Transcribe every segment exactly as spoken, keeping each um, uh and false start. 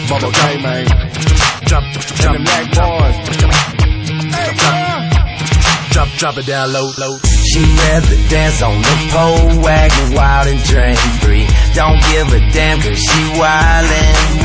Bubba K, man. Drop, drop, and the Mac boys. Drop, drop it down low, low. She'd rather dance on the pole, wagon wild and drink free. Don't give a damn cause she wildin',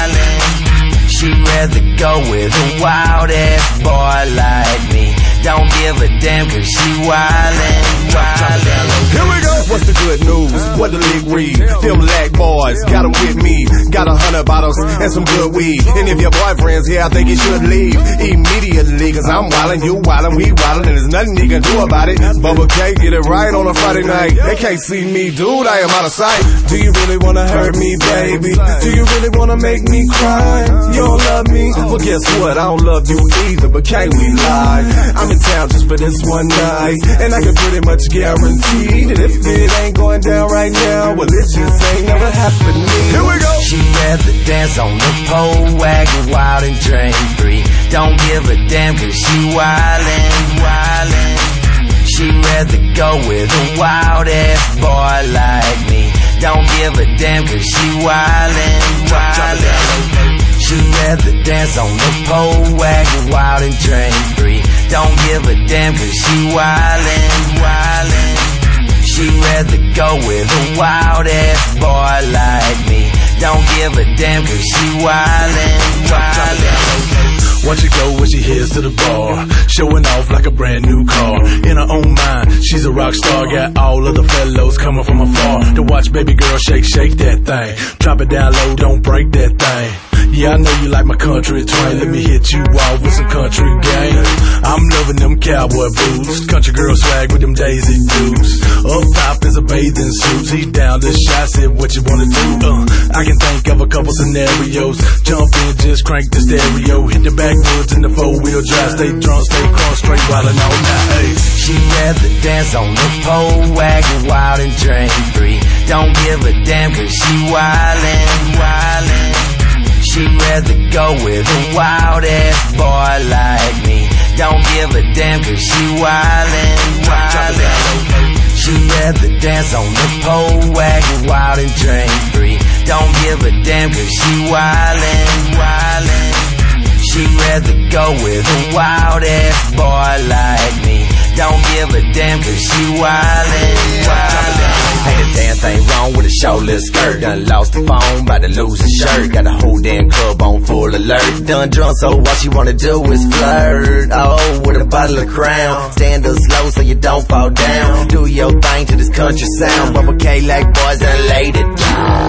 wildin'. She'd rather go with a wild ass boy like me. Don't give a damn cause she wildin', wildin'. Here we go. What's the good news? What the league read? Them Lack boys, got them with me. Got a hundred bottles and some good weed. And if your boyfriend's here, I think you should leave immediately. Cause I'm wildin', you wildin', we wildin', and there's nothing you can do about it. Bubba K, get it right on a Friday night. They can't see me, dude, I am out of sight. Do you really wanna hurt me, baby? Do you really wanna make me cry? You don't love me? Well, guess what? I don't love you either, but can't we lie? I'm in town just for this one night, and I can pretty much guarantee that if it ain't going down right now, well, it just ain't never happened to me. Here we go. She'd rather dance on the pole, wagon wild and drink free. Don't give a damn cause she wildin', wildin'. She'd rather go with a wild ass boy like me. Don't give a damn cause she wildin', wildin'. She'd rather dance on the pole, wagon wild and drink free. Don't give a damn cause she wildin', wildin'. She'd rather go with a wild ass boy like me. Don't give a damn cause she wildin', wildin'. Watch her go when she heads to the bar, showing off like a brand new car. In her own mind, she's a rock star. Got all of the fellows coming from afar to watch baby girl shake, shake that thing. Drop it down low, don't break that thing. Yeah, I know you like my country twang. Let me hit you off with some country game. I'm loving them cowboy boots, country girl swag with them Daisy Dukes. Up top is a bathing suit. He's down the shot, said what you wanna do. Uh, I can think of a couple scenarios. Jump in, just crank the stereo. Hit the backwoods in the four-wheel drive. Stay drunk, stay cross straight while and all night. Hey. She'd rather dance on the pole, wagon wild and drink free. Don't give a damn cause she wildin', wildin'. She'd rather go with a wild ass boy like me. Don't give a damn cause she wildin', wildin'. She'd rather dance on the pole, wagon wild and drink free. Don't give a damn cause she wildin', wildin'. She'd rather go with a wild ass boy like me. Don't give a damn cause she wildin', wildin'. Ain't a damn thing wrong with a shortless skirt. Done lost the phone, bout to lose a shirt. Got a whole damn club on full alert. Done drunk, so what she wanna do is flirt. Oh, with a bottle of Crown. Stand up slow so you don't fall down. Do your thing to this country sound. Bubba K like boys and laid it down.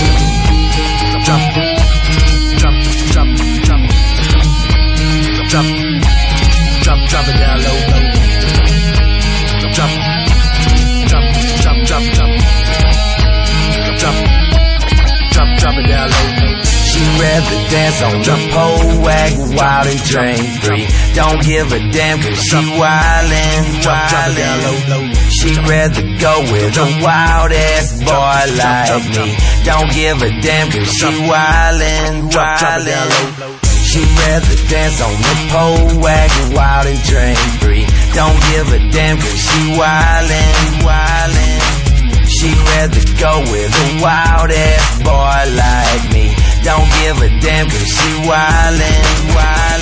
Drop, drop, drop, drop, drop, drop, drop it down low, low. Drop, drop, drop, drop, drop, drop, drop, drop it down low. She'd rather dance on the pole, wagon wild and drink free. Don't give a damn cause she wildin', wildin'. She'd rather go with a wild ass boy like me. Don't give a damn cause she wildin', wildin'. She'd rather dance on the pole, wagon wild and drink free. Don't give a damn cause she wildin', wildin'. She'd rather go with a wild ass boy like me. Don't give a damn cause she wildin', wildin'.